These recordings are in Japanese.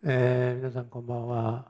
皆さんこんばんは。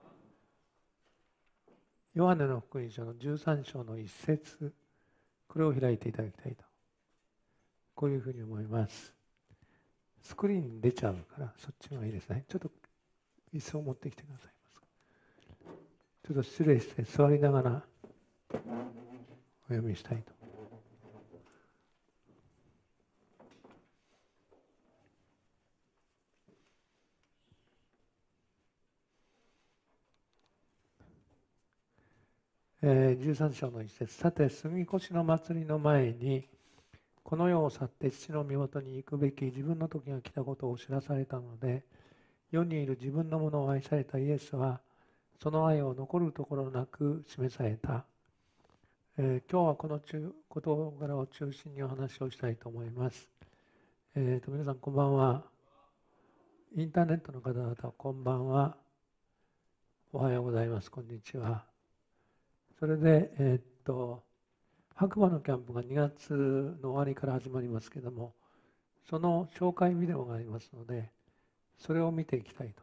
ヨハネの福音書の13章の一節、これを開いていただきたいと、こういうふうに思います。スクリーンに出ちゃうからそっちがいいですね。ちょっと椅子を持ってきてくださいますか。ちょっと失礼して座りながらお読みしたいと。13章の一節、さて杉越の祭りの前にこの世を去って父の身元に行くべき自分の時が来たことを知らされたので、世にいる自分のものを愛されたイエスはその愛を残るところなく示された。今日はこの事柄を中心にお話をしたいと思います。皆さんこんばんは。インターネットの方々こんばんは。おはようございます。こんにちは。それで、白馬のキャンプが2月の終わりから始まりますけども、その紹介ビデオがありますので、それを見ていきたいと。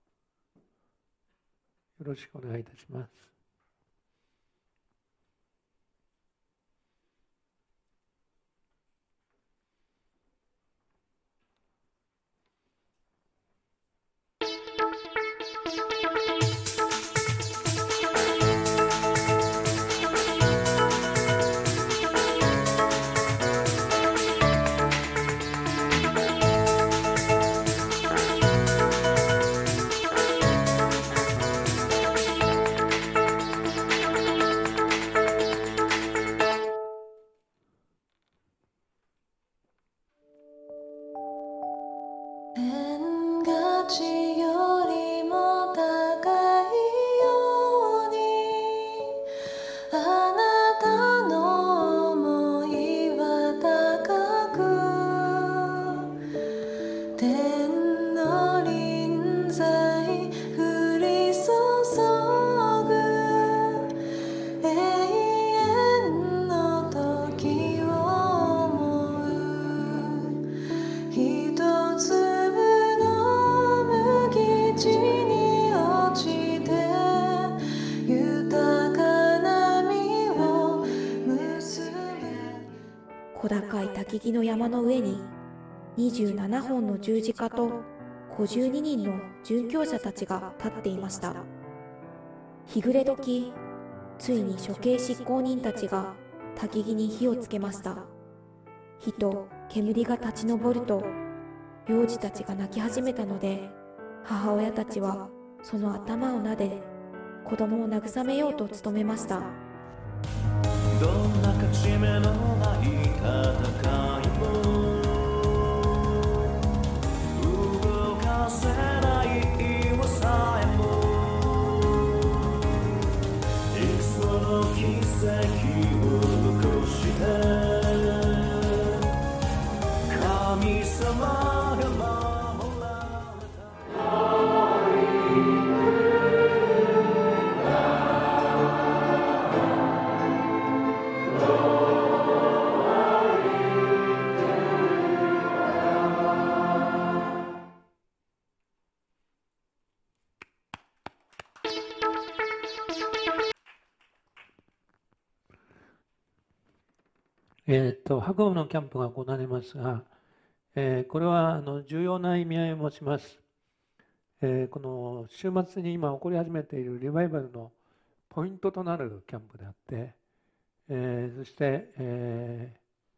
よろしくお願いいたします。 小高い焚き木の山の上に27本の十字架と52人の殉教者たちが立っていました。日暮れ時、ついに処刑執行人たちが焚き木に火をつけました。火と煙が立ち上ると、幼児たちが泣き始めたので、母親たちはその頭を撫で、子供を慰めようと努めました。 どんな勝ち目のない戦いも動かせない岩さえもいくつもの奇跡を残して神様が守られた。 白馬のキャンプが行われますが、これは重要な意味合いを持ちます。この週末に今起こり始めているリバイバルのポイントとなるキャンプであって、そして、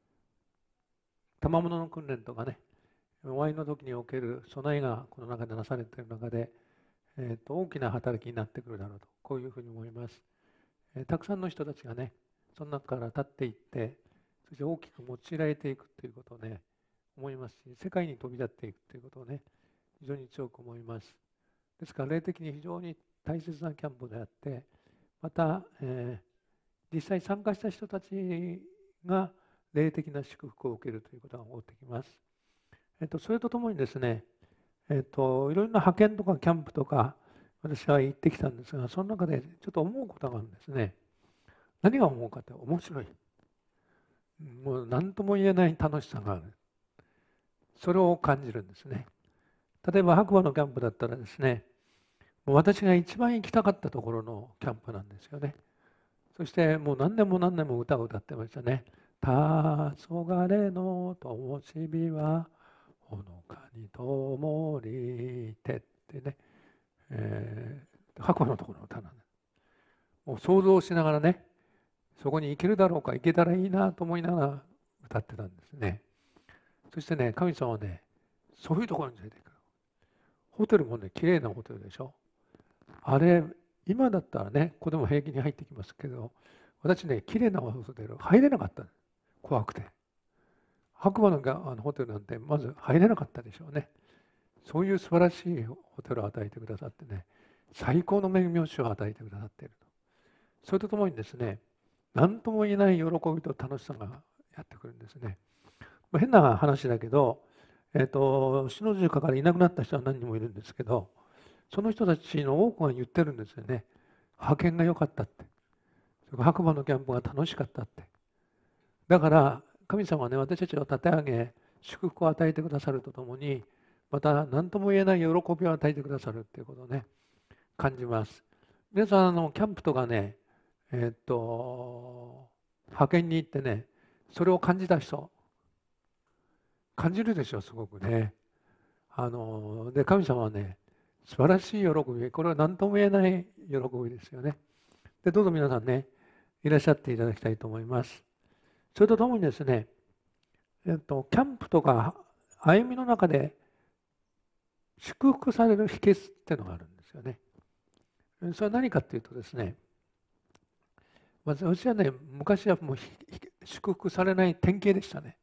賜物の訓練とかね、終わりの時における備えがこの中でなされている中で、大きな働きになってくるだろうと、こういうふうに思います。たくさんの人たちがね、その中から立っていって、そして大きく用いられていくということをね、思いますし、世界に飛び立っていくということをね、非常に強く思います。ですから、霊的に非常に大切なキャンプであって、また、実際参加した人たちが霊的な祝福を受けるということが起こってきます。それとともにですね、いろいろな派遣とかキャンプとか、私は行ってきたんですが、その中でちょっと思うことがあるんですね。何が思うかって面白い。もう何とも言えない楽しさがある。それを感じるんですね。 例えば白馬のキャンプだったらですね、もう私が一番行きたかったところのキャンプなんですよね。そしてもう何年も何年も歌を歌ってましたね。黄昏の灯火はほのかに灯りてってね、白馬のところの歌なんです。もう想像しながらね、そこに行けるだろうか、行けたらいいなと思いながら歌ってたんですね。そしてね、神様はね、そういうところに連れて行く。ホテルもね、綺麗なホテルでしょ。あれ、今だったらね、ここでも平気に入ってきますけど、私ね、綺麗なホテル入れなかった。怖くて。白馬のホテルなんてまず入れなかったでしょうね。そういう素晴らしいホテルを与えてくださってね、最高の恵みを主を与えてくださっていると。それとともにですね、何とも言えない喜びと楽しさがやってくるんですね。変な話だけど、死の十架からいなくなった人は何人もいるんですけど、その人たちの多くが言ってるんですよね。派遣が良かったって。白馬のキャンプが楽しかったって。だから神様はね、私たちを立て上げ、祝福を与えてくださるとともに、また何とも言えない喜びを与えてくださるっていうことをね、感じます。皆さんキャンプとかね、派遣に行ってね、それを感じた人、感じるでしょ、すごくね。で、神様はね、素晴らしい喜び、これは何とも言えない喜びですよね。で、どうぞ皆さんね、いらっしゃっていただきたいと思います。それとともにですね、キャンプとか歩みの中で祝福される秘訣っていうのがあるんですよね。それは何かっていうとですね、私はね、昔はもう祝福されない典型でしたね。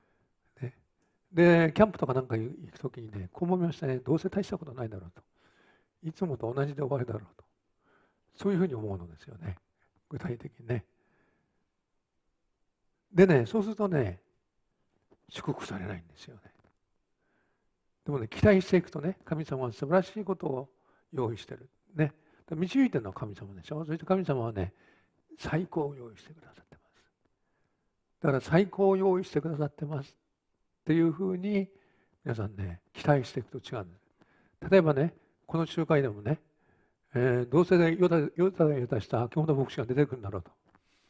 で、キャンプとかなんか行くときにね、こう思いましたね、どうせ大したことないだろうと。いつもと同じで終わるだろうと。そういうふうに思うのですよね。具体的にね。でね、そうするとね、祝福されないんですよね。でもね、期待していくとね、神様は素晴らしいことを用意してる。ね。導いてるのは神様でしょ。そして神様はね、最高を用意してくださってます。だから最高を用意してくださってますっていうふうに皆さんね、期待していくと違うんです。例えばね、この集会でもね、どうせヨタした秋元牧師が出てくるんだろうと。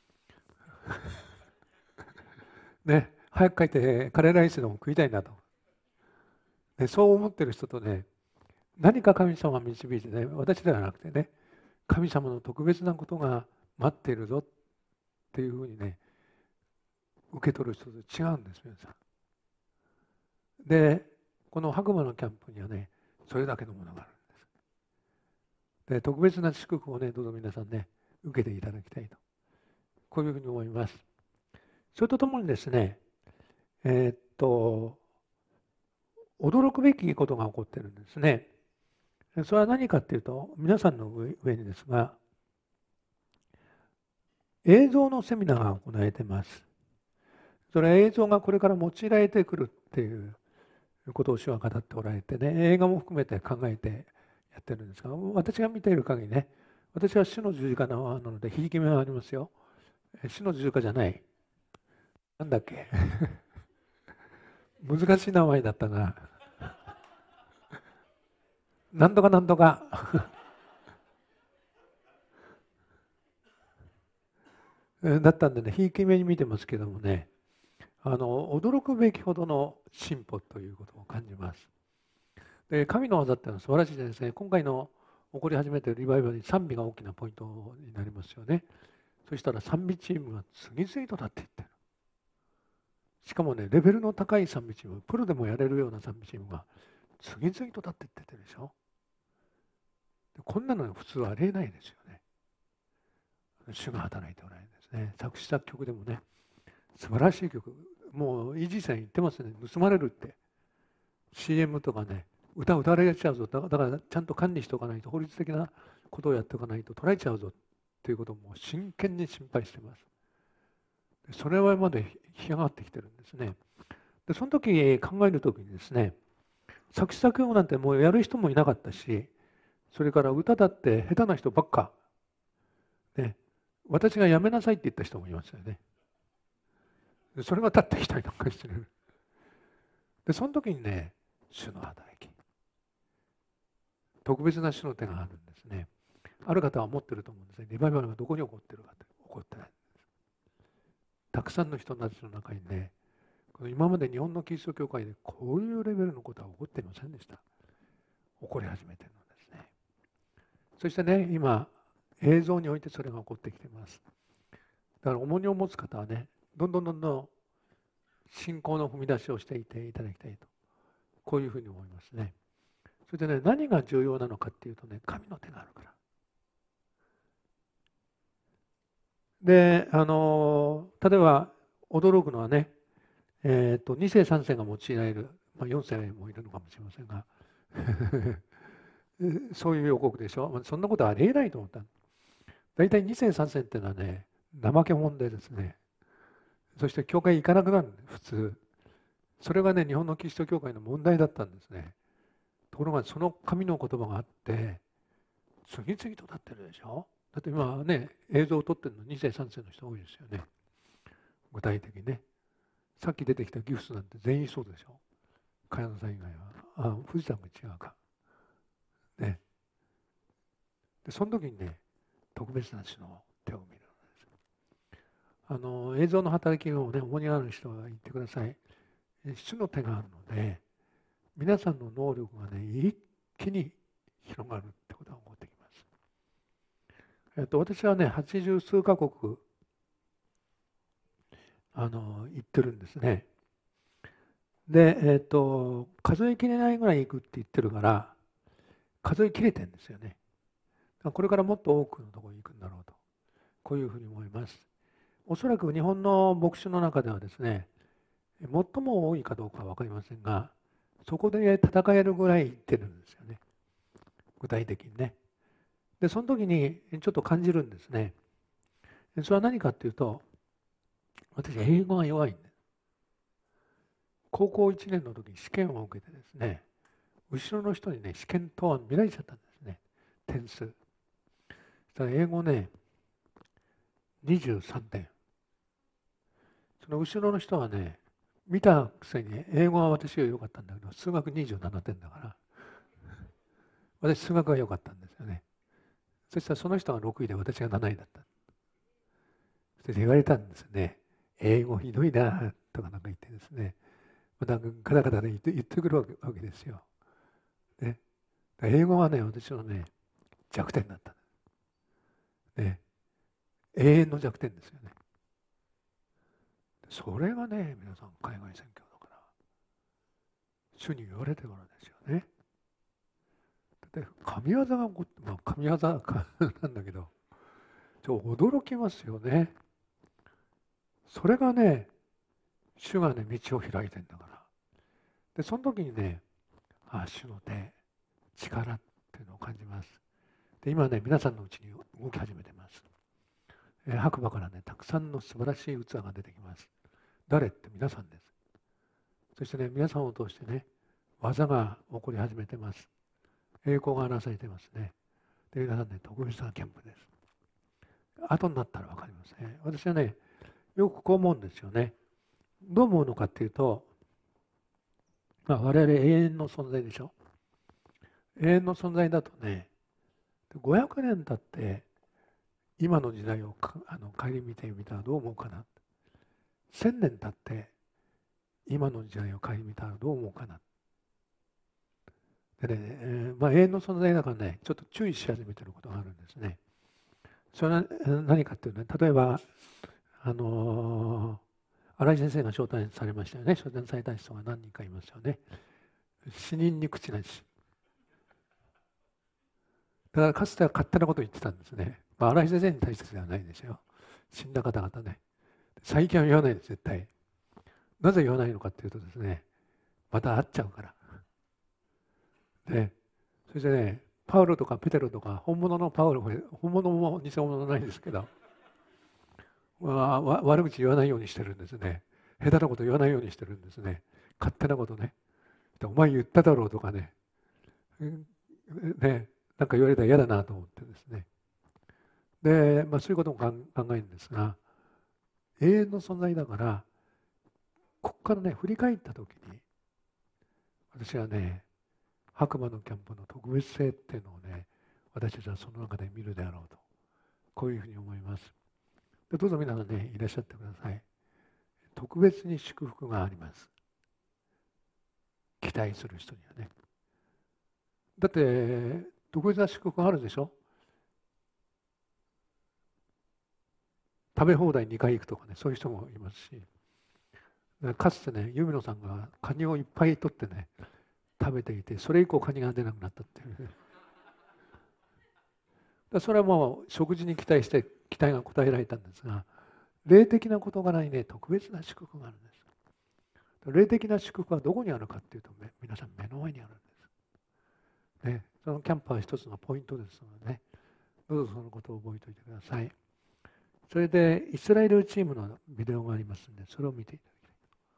ね、早く帰ってカレーライスでも食いたいなと。ね、そう思ってる人とね、何か神様が導いてね、私ではなくてね、神様の特別なことが待っているぞっていうふうにね、受け取る人と違うんです、皆さん。で、この白馬のキャンプにはね、それだけのものがあるんです。で、特別な祝福をね、どうぞ皆さんね、受けていただきたいと。こういうふうに思います。それとともにですね、驚くべきことが起こっているんですね。それは何かっていうと、皆さんの上にですが、映像のセミナーが行われています。それは映像がこれから用いられてくるっていうことを主は語っておられてね、映画も含めて考えてやってるんですが、私が見ている限りね、私は主の十字架なので、ひいき目はありますよ。主の十字架じゃない。なんだっけ難しい名前だったな。なんとかなんとか。だったんでね、ひいき目に見てますけどもね、驚くべきほどの進歩ということを感じます。で、神の技っていうのは素晴らしいですね。今回の起こり始めているリバイバルに賛美が大きなポイントになりますよね。そしたら賛美チームが次々と立っていってる。しかもね、レベルの高い賛美チーム、プロでもやれるような賛美チームが次々と立っていってるでしょ。こんなの普通はありえないですよね。主が働いておられるんですね。作詞作曲でもね、素晴らしい曲、もうイージーさん言ってますね、盗まれるって。CM とかね、歌われちゃうぞ。だからちゃんと管理しておかないと、法律的なことをやっておかないと取られちゃうぞということをもう真剣に心配しています。それはまで干上がってきてるんですね。で、その時考える時にですね、作詞作曲なんてもうやる人もいなかったし、それから歌だって下手な人ばっか。ね、私がやめなさいって言った人もいましたよね。でそれが立ってきたりなんかしてる。で、その時にね、主の働き。 特別な主の手があるんですね。ある方は思ってると思うんですね。リバイバルがどこに起こってるかって。起こってないんです。たくさんの人たちの中にね、今まで日本のキリスト教会でこういうレベルのことは起こっていませんでした。起こり始めているのですね。そしてね、今、映像においてそれが起こってきています。だから重荷を持つ方はね、どんどん信仰の踏み出しをしていていただきたいと、こういうふうに思いますね。それでね、何が重要なのかっていうとね、神の手があるから。で、例えば驚くのはね、2世3世が用いられる、4世もいるのかもしれませんがそういう予告でしょ。そんなことはありえないと思った。大体2世3世っていうのはね、怠け者でですね、そして教会行かなくなるんです、普通。それがね、日本のキリスト教会の問題だったんですね。ところがその神の言葉があって、次々と立ってるでしょ。だって今ね、映像を撮ってるの2世3世の人多いですよね。具体的にね。さっき出てきたギフスなんて全員そうでしょ。茅野さん以外は。藤田君違うか。ね。で、その時にね、特別な主の手を見るのです。映像の働きをね、重荷がある人は言ってください。主の手があるので、皆さんの能力がね、一気に広がるってことが起こってきます。私はね、80数カ国行ってるんですね。で、数えきれないぐらい行くって言ってるから、数えきれてるんですよね。これからもっと多くのところに行くんだろうと、こういうふうに思います。おそらく日本の牧師の中ではですね、最も多いかどうかは分かりませんが、そこで戦えるぐらい行ってるんですよね。具体的にね。で、その時にちょっと感じるんですね。それは何かっていうと、私、英語が弱いんです。高校1年の時に試験を受けてですね、後ろの人にね、試験答案見られちゃったんですね。点数。そしたら英語ね、23点。その後ろの人はね、見たくせに英語は私より良かったんだけど、数学27点だから、私数学が良かったんですよね。そしたらその人が6位で私が7位だった。そして言われたんですね。英語ひどいなとかなんか言ってですね。なんかガタガタで言ってくるわけですよ。ね、英語はね、私のね、弱点だった。ね、永遠の弱点ですよね。それがね、皆さん海外宣教だから、主に言われてからですよね。で、神業が神業なんだけど、驚きますよね。それがね、主がね、道を開いてんだから。で、その時にね、主の手、力っていうのを感じます。で、今ね、皆さんのうちに動き始めてます。白馬からね、たくさんの素晴らしい器が出てきます。誰って皆さんです。そしてね、皆さんを通してね、技が起こり始めてます。栄光がなされてますね。で、皆さんね、特別な憲法です。後になったら分かりますね。私はね、よくこう思うんですよね。どう思うのかっていうと、我々永遠の存在でしょ。永遠の存在だとね、500年経って今の時代を顧みてみたらどう思うかな。1000年経って今の時代を顧みたらどう思うかな。でね、永遠の存在だからね、ちょっと注意し始めてることがあるんですね。それは何かっていうとね、例えば、新井先生が招待されましたよね。招待された人が何人かいますよね。死人に口なし。だからかつては勝手なことを言ってたんですね。新井先生に対してではないですよ。死んだ方々ね。最近は言わないです、絶対。なぜ言わないのかっていうとですね、また会っちゃうから。で、そしてね、パウロとかペテロとか、本物のパウロ、本物も偽物ないですけど、悪口言わないようにしてるんですね。下手なこと言わないようにしてるんですね。勝手なことね。お前言っただろうとかね。なんか言われたら嫌だなと思ってですね。で、そういうことも考えるんですが、永遠の存在だから、ここからね、振り返ったときに、私はね、 白馬のキャンプの特別性っていうのをね、私たちはその中で見るであろうと、こういうふうに思います。でどうぞ皆さんね、いらっしゃってください。特別に祝福があります。期待する人にはね。だって特別な祝福があるでしょ。食べ放題2回行くとかね、そういう人もいますし、かつてね、ユミノさんがカニをいっぱい取ってね、食べていて、それ以降カニが出なくなったっていう、ね、それはもう食事に期待して期待が応えられたんですが、霊的な事柄にね、特別な祝福があるんです。霊的な祝福はどこにあるかっていうと、皆さん目の前にあるんです、ね、そのキャンプは一つのポイントですのでね、どうぞそのことを覚えておいてください。それでイスラエルチームのビデオがありますので、それを見ていただきたい。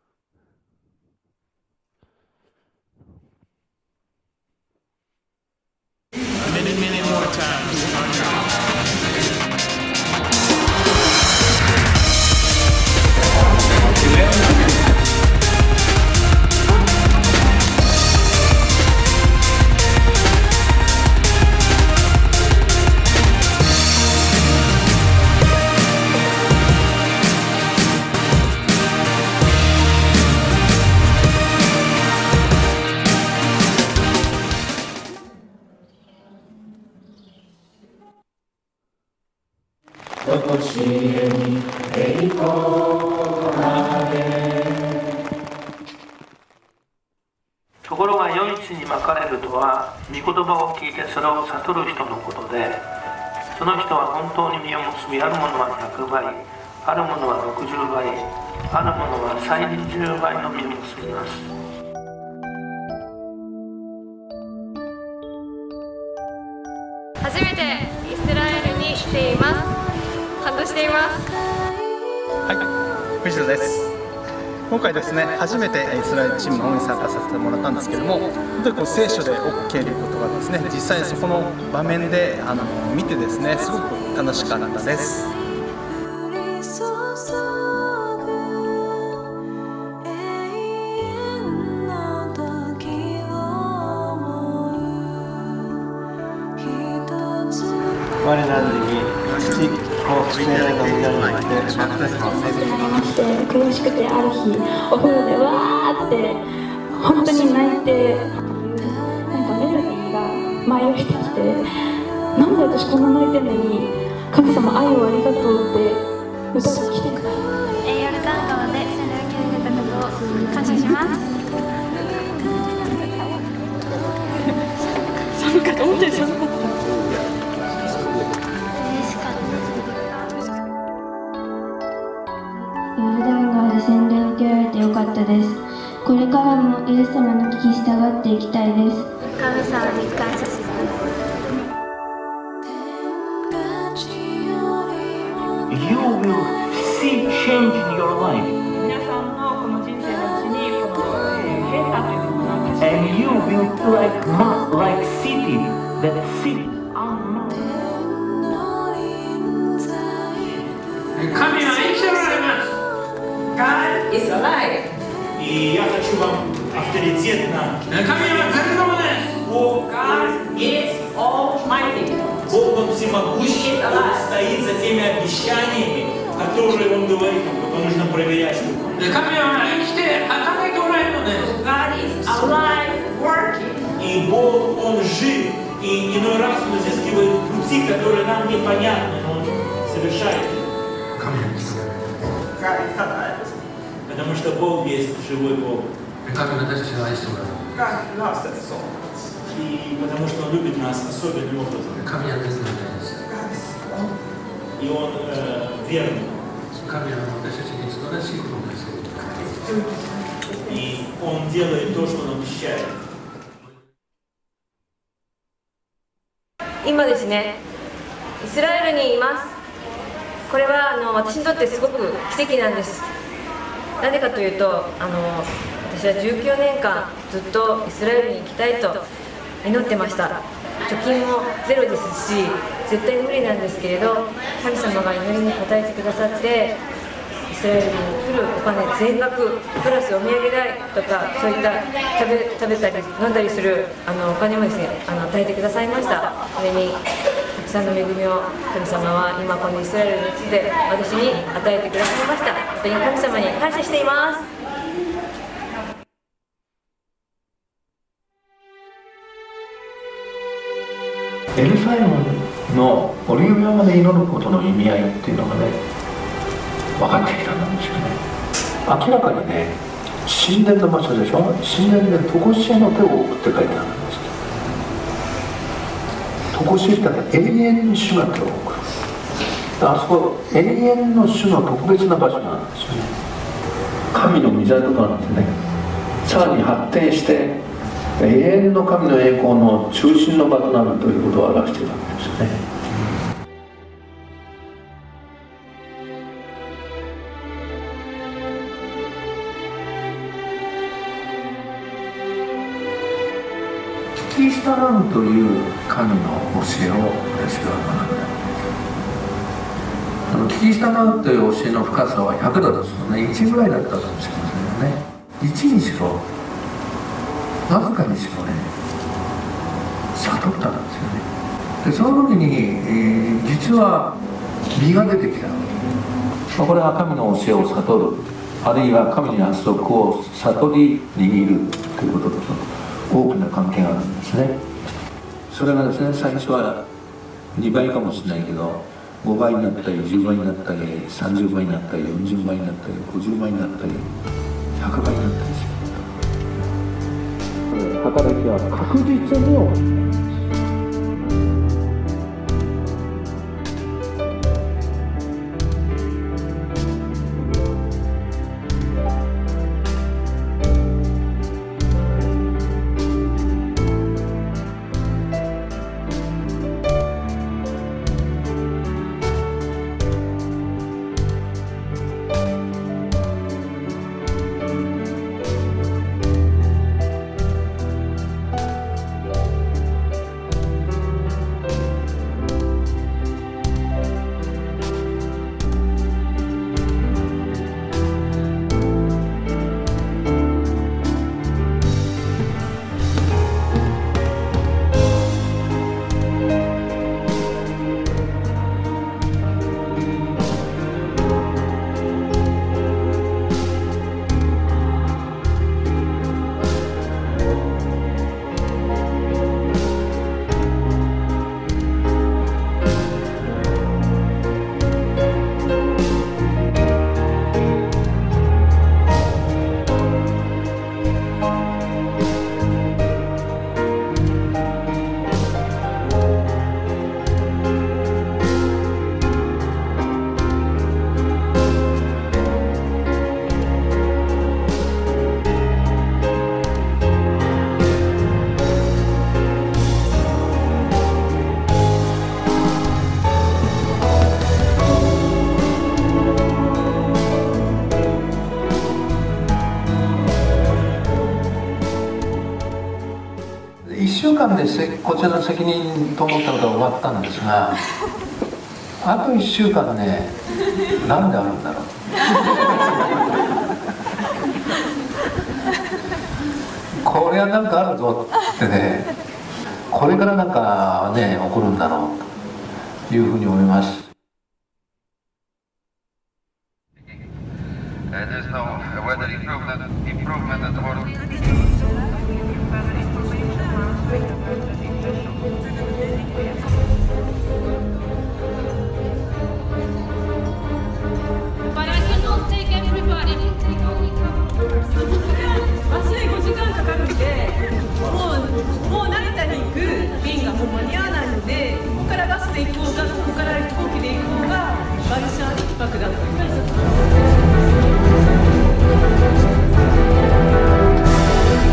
ところが良い地にまかれるとは、御言葉を聞いてそれを悟る人のことで、その人は本当に実を結び、あるものは100倍、あるものは60倍、あるものは30倍の実を結びます。 初めてイスラエルに来ています。感動しています。 はい、藤野です。今回ですね、初めてイスラエルチームの方に参加させてもらったんですけども、本当にこう聖書で OK ということがですね、実際にそこの場面で見てですね、すごく楽しかったです。 我らに苦しくて、ある日お風呂でわーって本当に泣いて、なんかメロディーが舞い降りてきて、なんで私こんな泣いてるのに神様愛をありがとうって歌が来てる。 ヨルダン川で洗礼を受けられたことを感謝します。 寒かった、本当に寒かった。ヨルダン川で洗礼を受けられてよかったです。これからもイエス様の聞き従っていきたいです。 神様に感謝します。 You will see change in your life. 皆さんのこの人生のうちにこの変化というものが確か And に you will like city that sit unknown. 神は生きておられます。 God is alive. И я хочу вам авторитетно. 神は全能です。 God is almighty. Бог, Он всемогущий, Он стоит за теми обещаниями, которые Он говорит, только нужно проверять, что 神は生きて働いておられるのです。 God is alive, working. И Бог, Он жив, и иной раз Он изыскивает пути, которые нам непонятны, но Он совершает. God is alive. Потому что Бог есть живой Бог. God loves us so much. И потому что Он любит нас особенным образом. И Он верный. И Он делает то, что Он обещает. 今ですね、イスラエルにいます。これは私にとってすごく奇跡なんです。なぜかというと、私は19年間ずっとイスラエルに行きたいと祈ってました。貯金もゼロですし、絶対無理なんですけれど、神様が祈りに応えてくださって、 イスラエルに来るお金全額プラスお土産代とか、そういった食べたり飲んだりするお金もですね与えてくださいました。それにたくさんの恵みを神様は今このイスラエルの地で私に与えてくださいました。本当に神様に感謝しています。 エルサレムのオリーブ山で祈ることの意味合いっていうのがね分かってきたんですよね。明らかにね、神殿の場所でしょ。神殿で常しえの手を置くって書いてあるんです。常しえってのは永遠に主が手を置く。あそこ永遠の主の特別な場所なんですよね。神の御座となんてね、さらに発展して永遠の神の栄光の中心の場となるということを表しているわけですよね。キリスト論という神の教えを私は学んだ。キリスト論という教えの深さは100度ですよね。1ぐらいだったかもしれませんよね。1にしろわずかにしろね悟ったんですよね。でその時に、実は実が出てきた。これは神の教えを悟る、あるいは神の約束を悟り握るということと大きな関係があるんですね。それがですね、最初は2倍かもしれないけど5倍になったり10倍になったり30倍になったり40倍になったり50倍になったり100倍になったりする。働きは確実に起きる。1週間でこちらの責任と思ったことは終わったんですが、あと1週間ね、なんであるんだろう。これはなんかあるぞってね、これからなんかね起こるんだろうというふうに思います。 バスで5時間かかるんで、もう成田に行く便がもう間に合わないので、ここからバスで行こうが、ここから飛行機で行こうが、バルシャ1泊だと思います。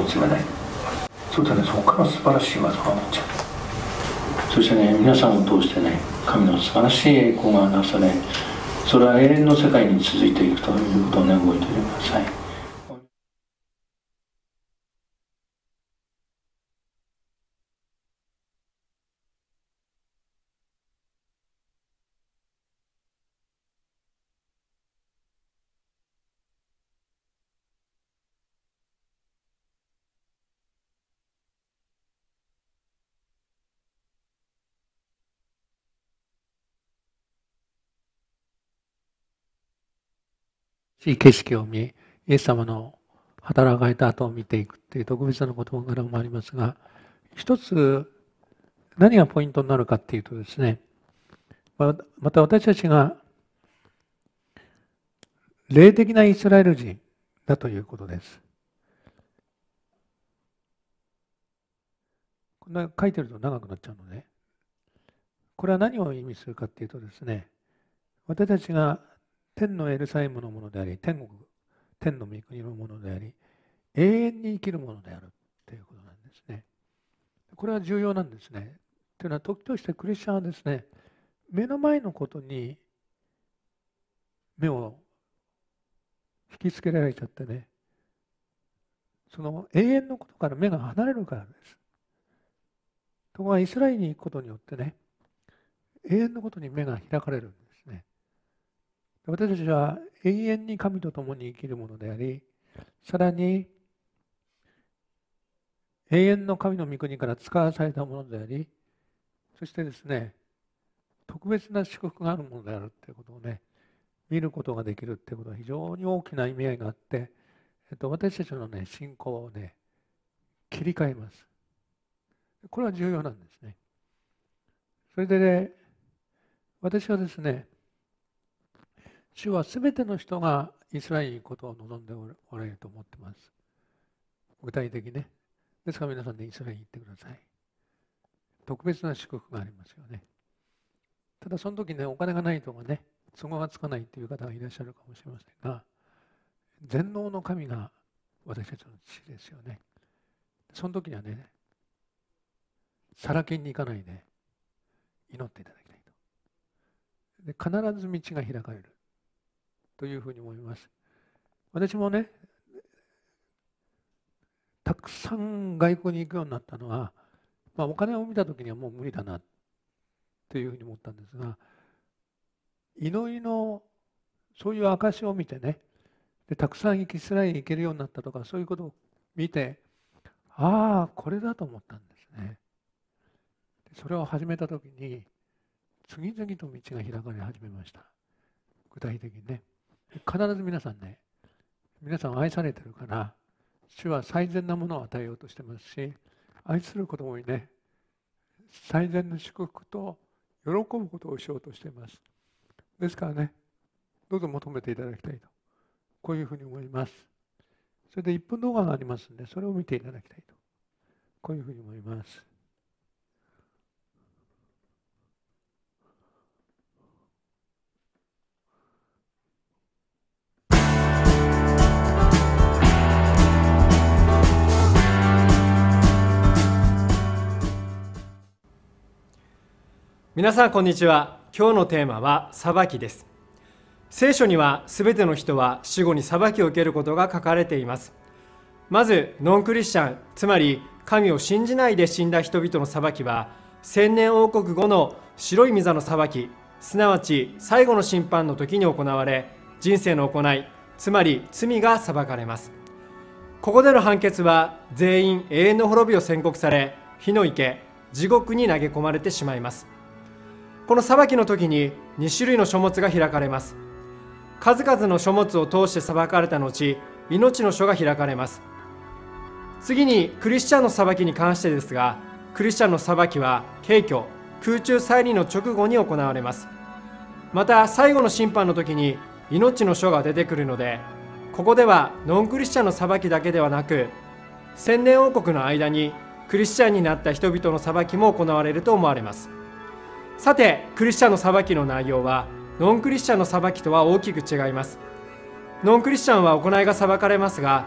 追い詰めない。そうだね、そこから素晴らしい技が起こっちゃう。そしてね、皆さんを通してね、神の素晴らしい栄光がなされ、それは永遠の世界に続いていくということをね、覚えておいてください。 いい景色を見、イエス様の働かれた後を見ていくっていう特別な事柄もありますが、一つ何がポイントになるかっていうとですね、また私たちが霊的なイスラエル人だということです。こんな書いてると長くなっちゃうので、これは何を意味するかっていうとですね、私たちが天のエルサレムのものであり、天の御国のものであり、永遠に生きるものであるということなんですね。これは重要なんですね。というのは、時としてクリスチャンはですね、目の前のことに目を引きつけられちゃってね、その永遠のことから目が離れるからです。ところがイスラエルに行くことによってね、永遠のことに目が開かれるんですね。私たちは永遠に神と共に生きるものであり、さらに永遠の神の御国から使わされたものであり、そしてですね、特別な祝福があるものであるということをね、見ることができるということは非常に大きな意味合いがあって、私たちのね、信仰をね、切り替えます。これは重要なんですね。それでね、私はですね、主はすべての人がイスラエルに行くことを望んでおられると思っています。具体的ね。ですから皆さんでイスラエルに行ってください。特別な祝福がありますよね。ただその時ね、お金がないとかね、都合がつかないという方がいらっしゃるかもしれませんが、全能の神が私たちの父ですよね。その時にはね、さらけに行かないで祈っていただきたいと。で、必ず道が開かれるというふうに思います。私もね、たくさん外国に行くようになったのは、お金を見た時にはもう無理だなというふうに思ったんですが、祈りのそういう証を見てね、でたくさんイスラエルに行けるようになったとか、そういうことを見て、ああこれだと思ったんですね。それを始めた時に次々と道が開かれ始めました。具体的にね、必ず皆さん愛されてるから、主は最善なものを与えようとしてますし、愛する子供にね、最善の祝福と喜ぶことをしようとしています。ですからね、どうぞ求めていただきたいと、こういうふうに思います。それで1分動画がありますので、それを見ていただきたいと、こういうふうに思います。 皆さんこんにちは。今日のテーマは裁きです。聖書にはすべての人は死後に裁きを受けることが書かれています。まずノンクリスチャン、つまり神を信じないで死んだ人々の裁きは、千年王国後の白い御座の裁き、すなわち最後の審判の時に行われ、人生の行い、つまり罪が裁かれます。ここでの判決は全員永遠の滅びを宣告され、火の池、地獄に投げ込まれてしまいます。この裁きの時に2種類の書物が開かれます。数々の書物を通して裁かれた後、命の書が開かれます。次にクリスチャンの裁きに関してですが、クリスチャンの裁きは軽挙、空中再臨の直後に行われます。また最後の審判の時に命の書が出てくるので、ここではノンクリスチャンの裁きだけではなく、千年王国の間にクリスチャンになった人々の裁きも行われると思われます。さて、クリスチャンの裁きの内容はノンクリスチャンの裁きとは大きく違います。ノンクリスチャンは行いが裁かれますが、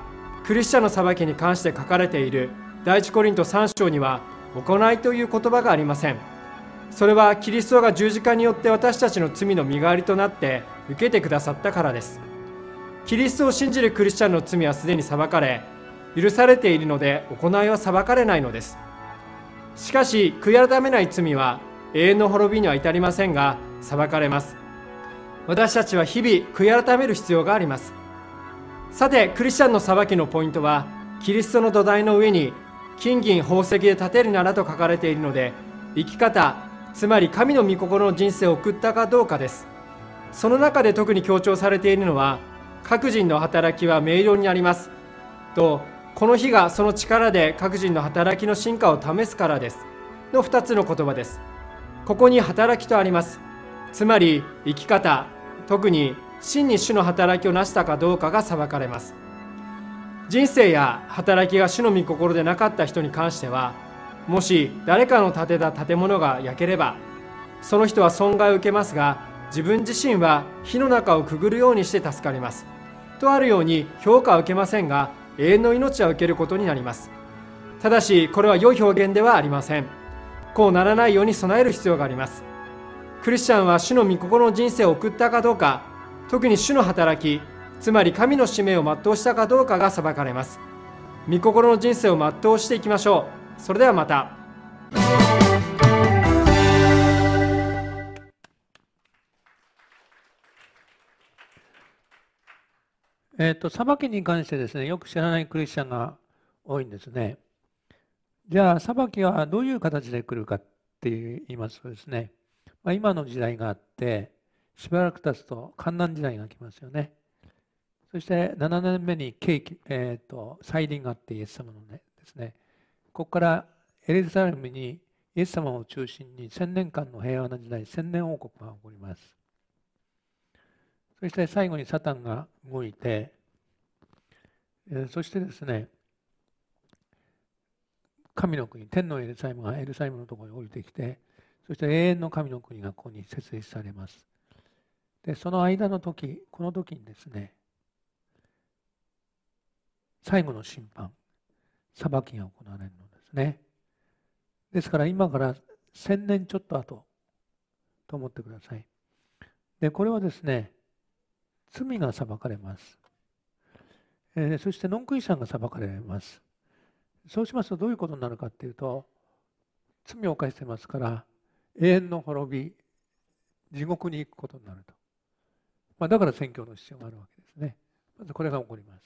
クリスチャンの裁きに関して書かれている第一コリント3章には行いという言葉がありません。それはキリストが十字架によって私たちの罪の身代わりとなって受けてくださったからです。キリストを信じるクリスチャンの罪はすでに裁かれ、許されているので行いは裁かれないのです。しかし悔い改めない罪は永遠の滅びには至りませんが裁かれます。私たちは日々悔い改める必要があります。さて、クリスチャンの裁きのポイントは、キリストの土台の上に金銀宝石で建てるならと書かれているので、生き方、つまり神の御心の人生を送ったかどうかです。その中で特に強調されているのは、各人の働きは明瞭にありますと、この日がその力で各人の働きの真価を試すからですの2つの言葉です。ここに働きとあります。つまり生き方、特に真に主の働きを成したかどうかが裁かれます。人生や働きが主の御心でなかった人に関しては、もし誰かの建てた建物が焼ければ、その人は損害を受けますが、自分自身は火の中をくぐるようにして助かります。とあるように評価は受けませんが、永遠の命は受けることになります。ただし、これは良い表現ではありません。こうならないように備える必要があります。クリスチャンは主の御心の人生を送ったかどうか、特に主の働き、つまり神の使命を全うしたかどうかが裁かれます。御心の人生を全うしていきましょう。それではまた。 裁きに関してですね、よく知らないクリスチャンが多いんですね。じゃあ、裁きはどういう形で来るかって言いますとですね、今の時代があって、しばらく経つと患難時代が来ますよね。そして7年目に再臨があってイエス様のねですね。ここからエルサレムにイエス様を中心に1000年間の平和な時代、1000年王国が起こります。そして最後にサタンが動いて、そしてですね、神の国、天のエルサレムがエルサレムのところに降りてきて、そして永遠の神の国がここに設立されます。で、その間の時、この時にですね、最後の審判、裁きが行われるのですね。ですから今から1000年ちょっと後と思ってください。で、これはですね、罪が裁かれます。そしてノンクリスチャンが裁かれます。そうしますとどういうことになるかっていうと、罪を犯してますから永遠の滅び、地獄に行くことになると。だから宣教の必要があるわけですね。まずこれが起こります。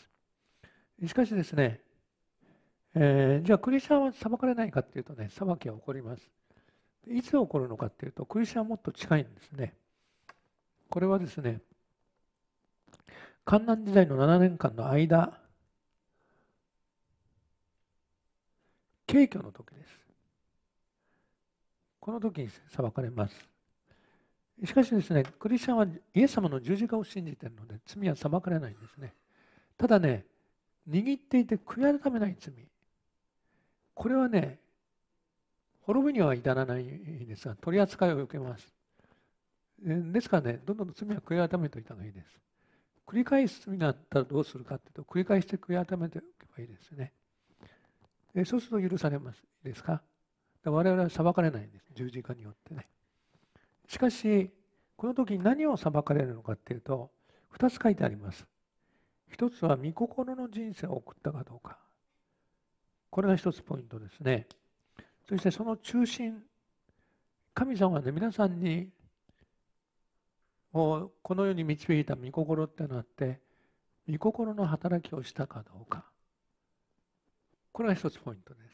しかしですね、じゃあクリスチャンは裁かれないかっていうとね、裁きは起こります。いつ起こるのかっていうと、クリスチャンはもっと近いんですね。これはですね、患難時代の7年間の間、景挙の時です。この時に裁かれます。しかしですね、クリスチャンはイエス様の十字架を信じているので、罪は裁かれないんですね。ただね、握っていて悔い改めない罪。これはね、滅びには至らないですが、取り扱いを受けます。ですからね、どんどん罪は悔い改めておいた方がいいです。繰り返す罪があったらどうするかというと、繰り返して悔い改めておけばいいですね。そうすると許されます。いいですか？我々は裁かれないんです。十字架によってね。しかし、この時に何を裁かれるのかというと、2つ書いてあります。一つは、御心の人生を送ったかどうか。これが一つポイントですね。そしてその中心、神様はね、皆さんにこの世に導いた御心っていうのがあって、御心の働きをしたかどうか。これが一つポイントです。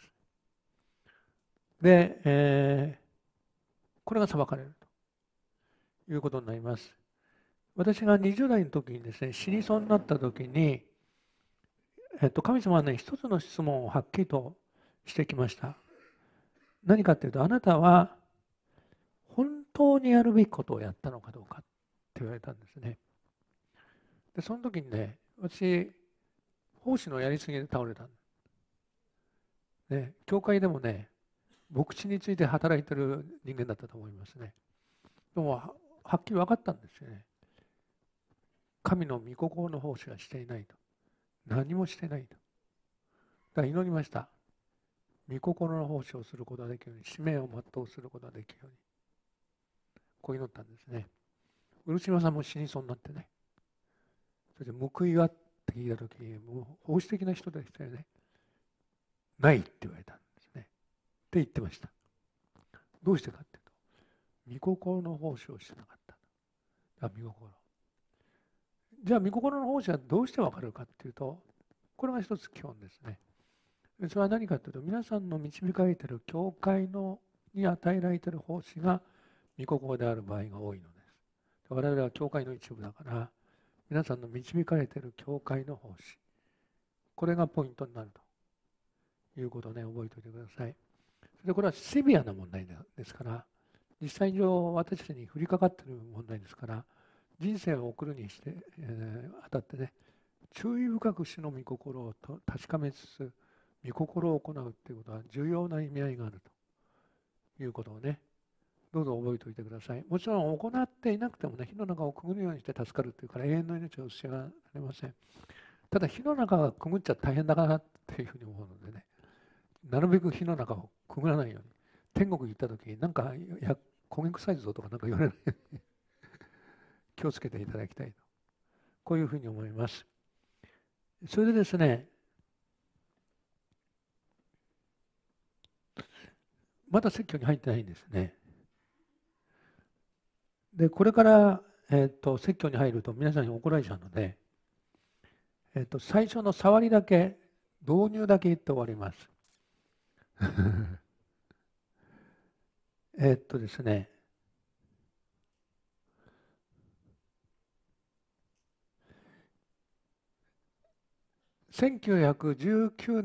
で、これが裁かれるということになります。私が20代の時にですね、死にそうになった時に、神様はね、一つの質問をはっきりとしてきました。何かというと、あなたは本当にやるべきことをやったのかどうかって言われたんですね。で、その時にね、私、奉仕のやりすぎで倒れたんです。ね、教会でもね、牧師について働いてる人間だったと思いますね。でも、はっきり分かったんですよね。神の御心の奉仕はしていないと。何もしてないと。 から祈りました。御心の奉仕をすることができるように、使命を全うすることができるように。こう祈ったんですね。漆島さんも死にそうになってね。それで報いはって聞いたとき、もう奉仕的な人でしたよね。ないって言われたんですね。って言ってました。どうしてかっていうと、御心の奉仕をしてなかった。御心。じゃあ御心の奉仕はどうして分かるかっていうと、これが一つ基本ですね。それは何かというと、皆さんの導かれている教会に与えられている奉仕が御心である場合が多いのです。我々は教会の一部だから、皆さんの導かれている教会の奉仕、これがポイントになるということをね、覚えておいてください。それでこれはシビアな問題ですから、実際上私たちに降りかかっている問題ですから、人生を送るにして、あたってね、注意深く主の御心を確かめつつ、御心を行うということは重要な意味合いがあるということをね、どうぞ覚えておいてください。もちろん行っていなくてもね、火の中をくぐるようにして助かるというから永遠の命を失われません。ただ火の中がくぐっちゃ大変だなっていうふうに思うのでね、なるべく火の中をくぐらないように、天国に行った時になんか焦げ臭いぞとかなんか言われないように気をつけていただきたいと、こういうふうに思います。それでですね、まだ説教に入ってないんですね。で、これから、説教に入ると皆さんに怒られちゃうので、最初の触りだけ、導入だけ言って終わります。ですね、2019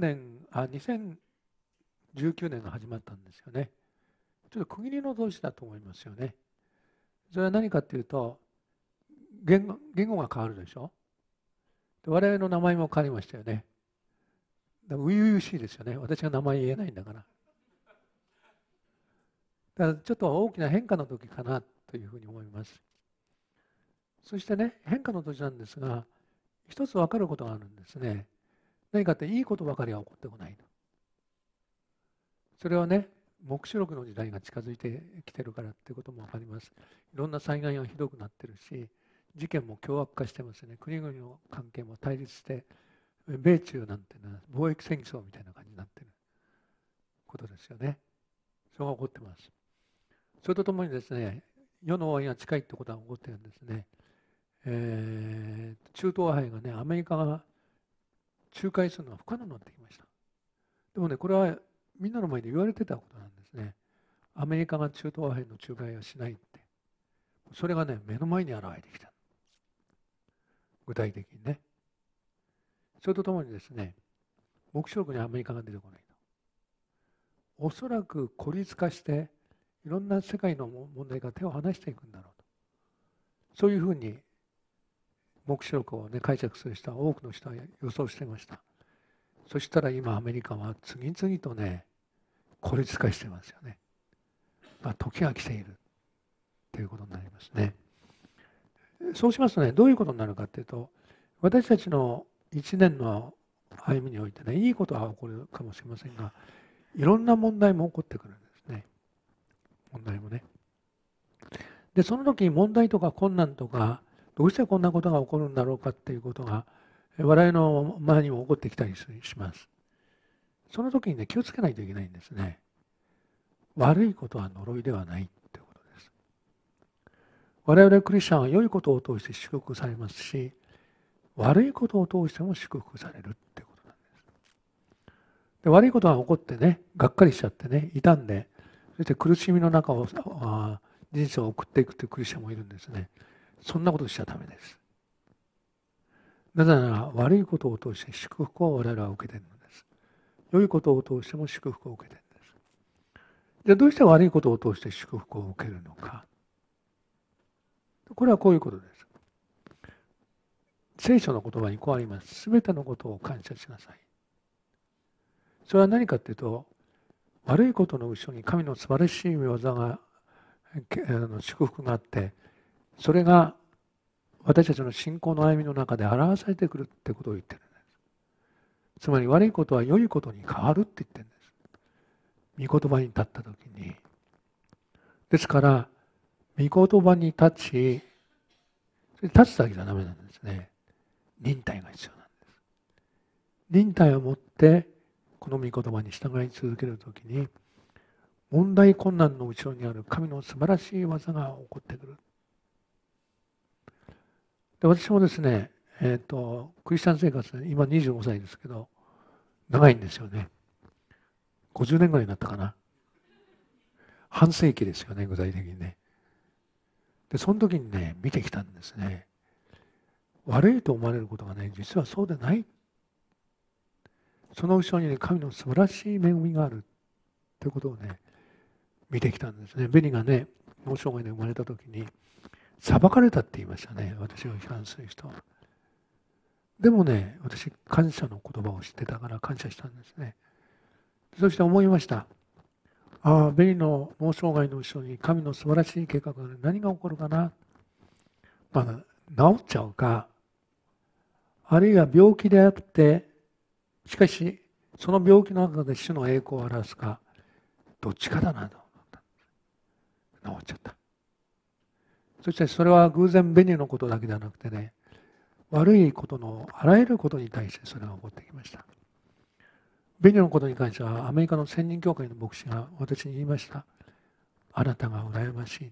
年が始まったんですよね。ちょっと区切りの年だと思いますよね。それは何かっていうと、言語が変わるでしょ。我々の名前も変わりましたよね。初々しいですよね。私が名前言えないんだから。だからちょっと大きな変化の時かなというふうに思います。そしてね、変化の年なんですが、一つ分かることがあるんですね。何かっていいことばかりは起こってこないと。それはね、黙示録の時代が近づいてきてるからっていうことも分かります。いろんな災害がひどくなってるし、事件も凶悪化してますね。国々の関係も対立して、米中なんていうのは貿易戦争みたいな感じになってることですよね。それが起こってます。それとともにですね、世の終わりが近いってことが起こってるんですね。中東和平がね、アメリカが仲介するのは不可能になってきました。でもね、これはみんなの前で言われてたことなんですね。アメリカが中東和平の仲介をしないって。それがね、目の前に現れてきた。具体的にね。それとともにですね、黙示録にアメリカが出てこないと。おそらく孤立化して、いろんな世界の問題から手を離していくんだろうと。そういうふうに、黙示録をね、解釈する人は多くの人は予想していました。そしたら今アメリカは次々とね、孤立化してますよね。時が来ているということになりますね。そうしますとね、どういうことになるかというと、私たちの一年の歩みにおいてね、いいことは起こるかもしれませんが、いろんな問題も起こってくるんですね。問題もね。で、その時問題とか困難とか、どうしてこんなことが起こるんだろうかっていうことが、我々の前にも起こってきたりします。その時にね、気をつけないといけないんですね。悪いことは呪いではないってことです。我々クリスチャンは良いことを通して祝福されますし、悪いことを通しても祝福されるってことなんです。で、悪いことが起こってね、がっかりしちゃってね、傷んで、そして苦しみの中を人生を送っていくというクリスチャンもいるんですね。そんなことしちゃダメです。なぜなら悪いことを通して祝福を我々は受けているのです。良いことを通しても祝福を受けているんです。じゃあどうして悪いことを通して祝福を受けるのか。これはこういうことです。聖書の言葉にこうあります。すべてのことを感謝しなさい。それは何かというと、悪いことの後ろに神の素晴らしい御業が祝福があって、それが私たちの信仰の歩みの中で表されてくるってことを言ってるんです。 つまり悪いことは良いことに変わるって言ってるんです。御言葉に立った時に。ですから、御言葉に立ち、立つだけじゃダメなんですね。忍耐が必要なんです。忍耐を持って、この御言葉に従い続けるときに、問題困難の後ろにある神の素晴らしい技が起こってくる。で、私もですね、クリスチャン生活、今25歳ですけど、長いんですよね。50年ぐらいになったかな。半世紀ですよね、具体的にね。で、その時にね、見てきたんですね。悪いと思われることがね、実はそうでない。その後ろにね、神の素晴らしい恵みがあるということをね、見てきたんですね。ベニがね、脳障害で生まれた時に、裁かれたって言いましたね、私を批判する人は。でもね、私、感謝の言葉を知ってたから感謝したんですね。そして思いました。ああ、ベニの脳障害の後ろに神の素晴らしい計画がある。何が起こるかな。まあ、治っちゃうか、あるいは病気であって、しかし、その病気の中で主の栄光を表すか、どっちかだなと思った。治っちゃった。そしてそれは偶然ベニのことだけではなくてね、悪いことのあらゆることに対してそれが起こってきました。ベニのことに関しては、アメリカの専任教会の牧師が私に言いました。あなたが羨ましいって。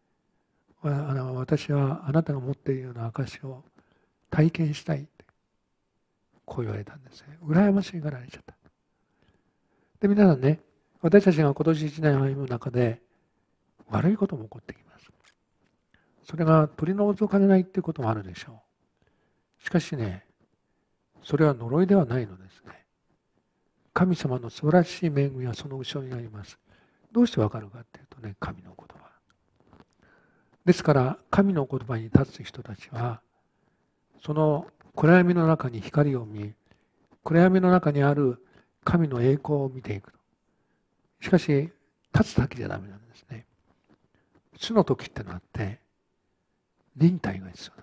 私はあなたが持っているような証を体験したいって。こう言われたんですね。羨ましがられちゃった。で、皆さんね、私たちが今年1年歩む中で、悪いことも起こってきます。それが取り除かれないっていうこともあるでしょう。しかしね、それは呪いではないのですね。神様の素晴らしい恵みはその後ろにあります。どうしてわかるかっていうとね、神の言葉。ですから、神の言葉に立つ人たちは、その暗闇の中に光を見、暗闇の中にある神の栄光を見ていく。しかし、立つだけじゃダメなんですね。主の時ってのがあって、忍耐が必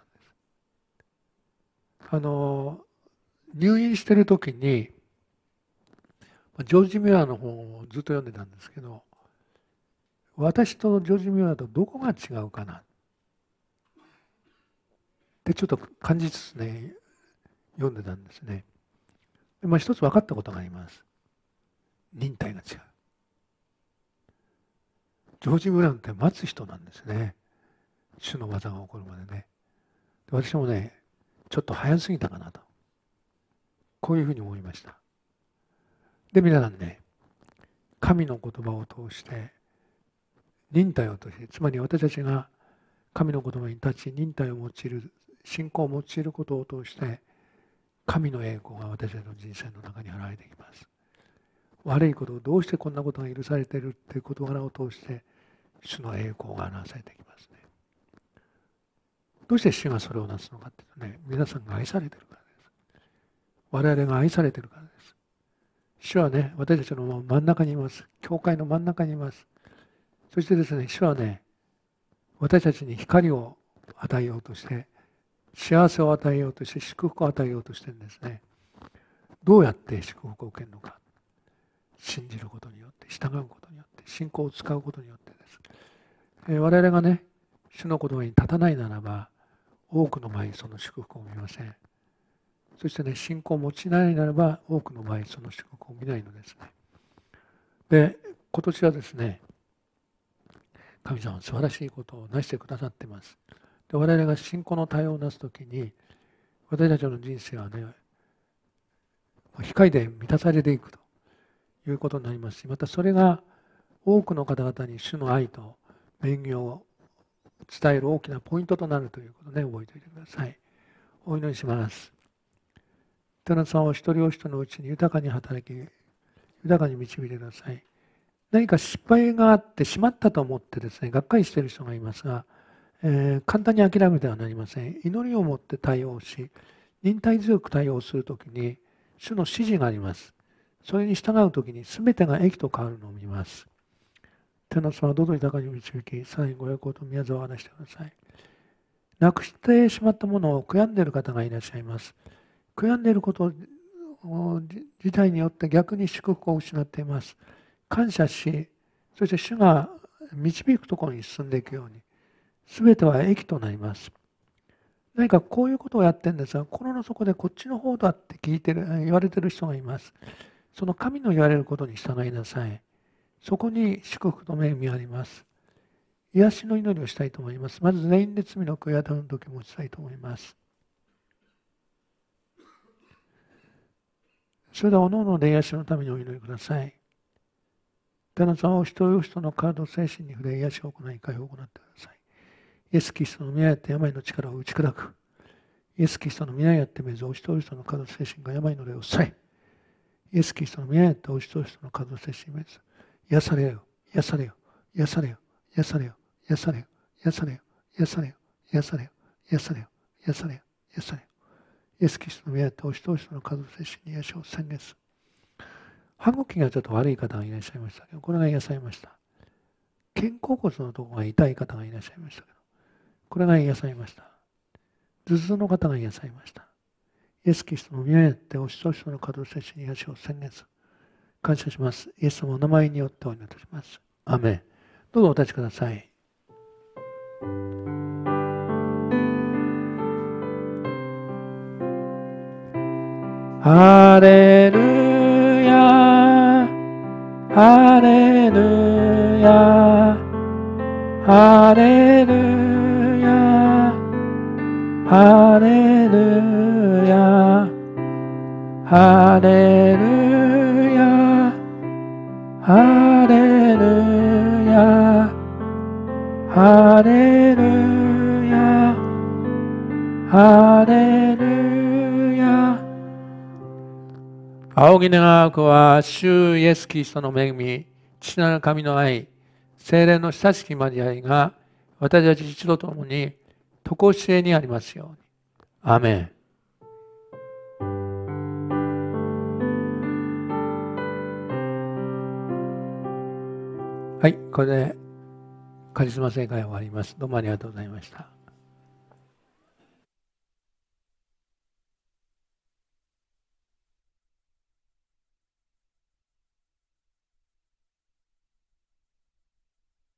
要なんです。入院してる時に、ジョージ・ミュアの本をずっと読んでたんですけど、私とジョージ・ミュアとどこが違うかなってちょっと感じつつね、読んでたんですね。で、一つ分かったことがあります。忍耐が違う。ジョージ・ミュアって待つ人なんですね。主の技が起こるまでね。で、私もね、ちょっと早すぎたかなと。こういうふうに思いました。で、皆さんね、神の言葉を通して、忍耐を通して、つまり私たちが神の言葉に立ち、忍耐を用いる、信仰を用いることを通して、神の栄光が私たちの人生の中に現れてきます。悪いことをどうしてこんなことが許されているっていう事柄を通して、主の栄光が表されてきますね。どうして主がそれをなすのかっていうとね、皆さんが愛されているからです。我々が愛されているからです。主はね、私たちの真ん中にいます。教会の真ん中にいます。そしてですね、主はね、私たちに光を与えようとして、幸せを与えようとして、祝福を与えようとしてるんですね。どうやって祝福を受けるのか。信じることによって、従うことによって、信仰を使うことによってです。我々がね、主の言葉に立たないならば、多くの場合その祝福を見ません。そしてね、信仰を持ちないならば、多くの場合その祝福を見ないのですね。で、今年はですね、神様は素晴らしいことをなしてくださっています。で、我々が信仰の対応をなすときに、私たちの人生はね、光で満たされていくということになりますし、またそれが多くの方々に主の愛と恵みを伝える大きなポイントとなるということをね、覚えておいてください。お祈りします。天の様を一人お一人のうちに豊かに働き、豊かに導いてください。何か失敗があってしまったと思ってですね、がっかりしている人がいますが、簡単に諦めてはなりません。祈りを持って対応し、忍耐強く対応するときに、主の指示があります。それに従うときに全てが益と変わるのを見ます。天の様、どうぞ豊かに導き、さらにご栄光と宮沢を話してください。なくしてしまったものを悔やんでいる方がいらっしゃいます。悔やんでいること事態によって逆に祝福を失っています。感謝し、そして主が導くところに進んでいくように、すべては益となります。何かこういうことをやってるんですが、心の底でこっちの方だって言われている人がいます。その神の言われることに従いなさい。そこに祝福と恵みがあります。癒しの祈りをしたいと思います。まず全員で罪の悔い改めの時もしたいと思います。それではおのおので癒しのためにお祈りください。旦那さんはお一人お一人の体と精神に触れ癒しを行い、解放を行ってください。イエス・キリストの皆によって病の力を打ち砕く。イエス・キリストの皆によってめずお一人お一人の体と精神が病の霊を抑え。イエス・キリストの皆によってお一人お一人の体と精神めず癒されよ、癒されよ、癒されよ、癒されよ、癒されよ、癒されよ、癒されよ、癒されよ、癒されよ、癒されよ、癒されよ。イエス・キリストの皆によってお一人お一人の体と精神に癒しを宣言する。歯茎がちょっと悪い方がいらっしゃいましたけど、これが癒されました。肩甲骨のところが痛い方がいらっしゃいましたけど、これが癒されました。頭痛の方が癒されました。イエス・キリストの皆によってお一人お一人の体と精神に癒しを宣言する。感謝します。イエス様の名前によってお祈りいたします。アーメン。どうぞお立ちください。ハレルヤ、ハレルヤ、ハレルヤ、ハレルヤ、ハレルヤ、ハレルヤ、ハレルヤ、ハレルヤ。仰ぎ願う子は主イエス・キリストの恵み、父なる神の愛、聖霊の親しき交わりが私たち一同ともに常しえにありますように。アーメン。はい、これでカリスマ聖会終わります。どうもありがとうございました。